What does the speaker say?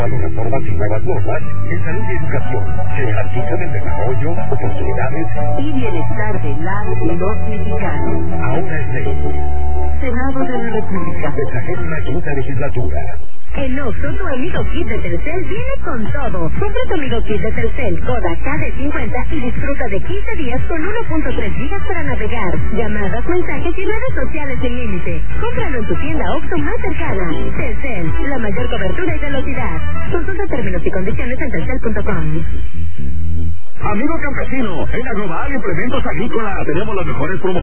reformas y nuevas normas en salud y educación que garantizan el desarrollo, oportunidades y bienestar de las y los mexicanos. Ahora es ley. Senado de la República. 35ª legislatura. En Oxxo, tu amigo kit de Telcel viene con todo. Compra tu amigo kit de Telcel Koda KD50 y disfruta de 15 días con 1.3 gigas para navegar, llamadas, mensajes y redes sociales sin límite. Cómpralo en tu tienda Oxxo más cercana. Telcel, la mayor cobertura y velocidad. Consulta términos y condiciones en telcel.com. Amigo campesino, en Agrobal Implementos Agrícola tenemos las mejores promociones.